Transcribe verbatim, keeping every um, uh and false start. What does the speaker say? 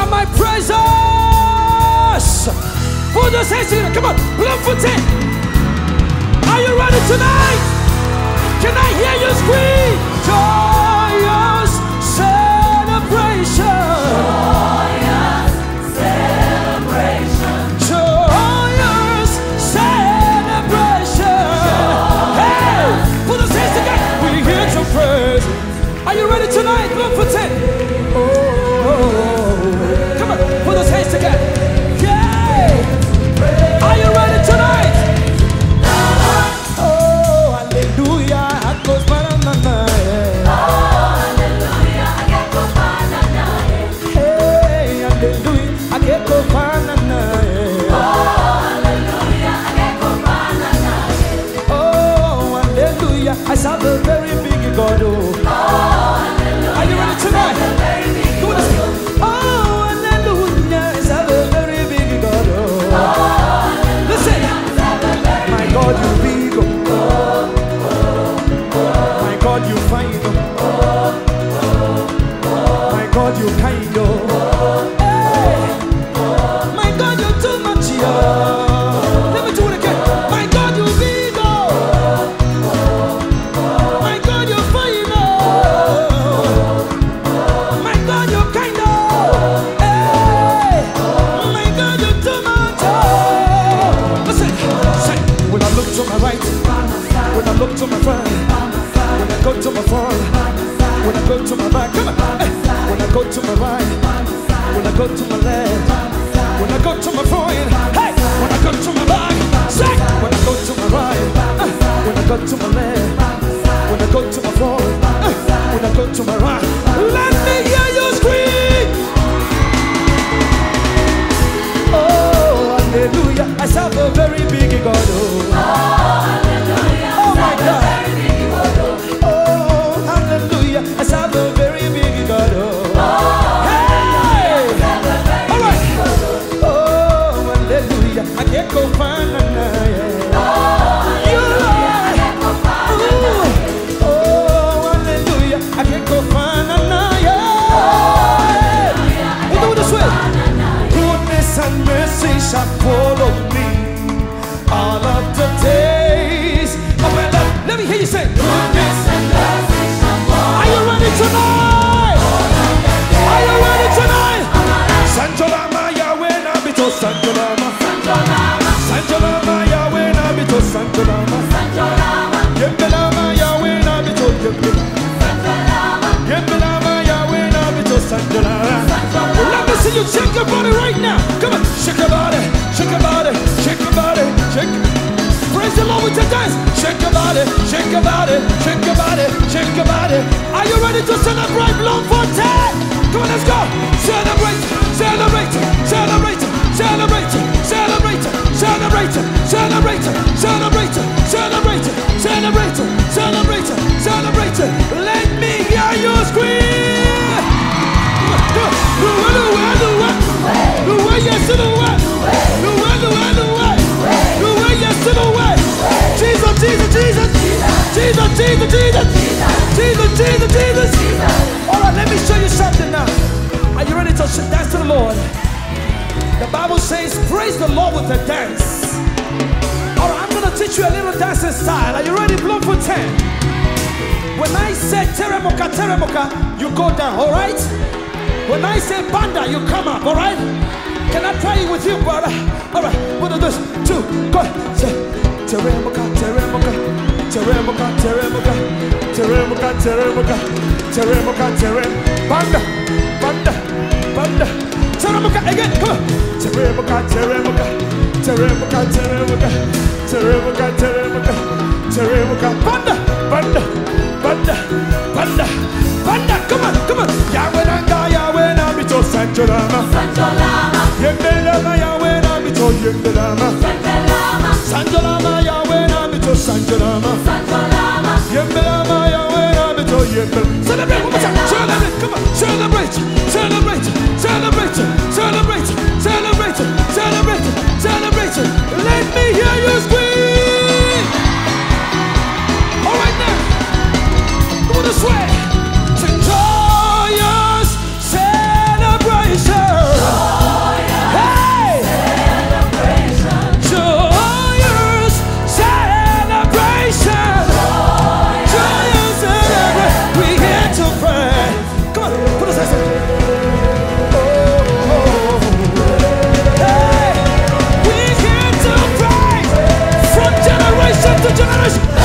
my praises. Put those hands together. Come on, blow for ten. Are you ready tonight? Can I hear you scream? Joyous celebration. Joyous celebration. Joyous celebration. Hey, put those hands together. We hear your praise. Are you ready tonight? Blow for ten. Oh, come on, put those hands together. Yeah. Are you ready tonight? Oh, hallelujah. I serve a very big God. Oh, are you ready tonight? Go on, let's go. Oh, hallelujah. I serve a very big God. Oh, listen. My God, you big. Oh, my God, you fine. Oh, my God, you kind. Oh, hey. My God, you too much. Oh, let me do it again. My God, you big. When I look to my front, when I go to my front, when I go to my back, come on. Hey. When I go to my right, when I go to my left, when I go to my front, hey, when I go to my back, say, when I go to my right, uh, when I go to my left, when I go to my front, uh, when I go to my right, let me hear you scream. Oh, hallelujah, I serve a very big God. Oh, oh my God. Oh, hallelujah. I serve a very big God. Oh, hey. All right. Oh, hallelujah. I can't go find another. You Lord. Oh, hallelujah. I can't go find another. We'll do it this way. Goodness and mercy shall follow me all of the days of my life. Let me hear you say, goodness and mercy shall follow. Are you ready tonight? Are you ready tonight? Sanjolama Yahweh Nabito Sanjolama. Sanjolama. Sanjolama Yahweh Nabito Sanjolama. Sanjolama. Yembelama Yahweh Nabito Sanjolama. Yembelama Yahweh Nabito Sanjolama. Let me see you shake your body right now. Come on, shake your body, shake your body, shake your body, shake. Praise the Lord with your dance. Shake your body, shake your body, shake your body, shake your body. Are you ready to celebrate Bloem Fontein? Come on, let's go. Celebrate, celebrate, celebrate, celebrate, celebrate, celebrate, celebrate, celebrate, celebrate, celebrate, celebrate, celebrate. Let me hear you scream. Do it, do it, do it, do it. Do it, yes, do it. Do it, do it, do it. Do it, yes, do it. Jesus, Jesus, Jesus, Jesus, Jesus, Jesus, Jesus, Jesus, Jesus. All right, let me show you something now. Are you ready to dance to the Lord? The Bible says, praise the Lord with a dance. All right, I'm going to teach you a little dancing style. Are you ready? Bloem Fontein. When I say teremoka, teremoka, you go down, all right? When I say banda, you come up, all right? Can I try it with you, brother? All right, one of those, two, go. Say, teremoka, teremoka, teremoka, teremoka, teremoka, teremoka, teremoka, teremoka, banda, banda, banda, teremoka, again, come on. Teremoka, teremoka, teremoka, teremoka, teremoka, teremoka, teremoka, banda, banda, banda, banda, banda, come on, come on. Yahweh nanga, Yahweh nabito Sanjolama, Sanjolama, Yembelama, Yahweh nabito Yembelama, Sanjolama, Sanjolama, Yahweh nabito Sanjolama, Sanjolama, Yembelama, Yahweh nabito Yembelama. Celebrate one more time, celebrate, come on, celebrate, celebrate, celebrate, celebrate, celebrate, celebrate, celebrate. Let me hear you scream. All right now, go this way. Sing joyous celebration. generation.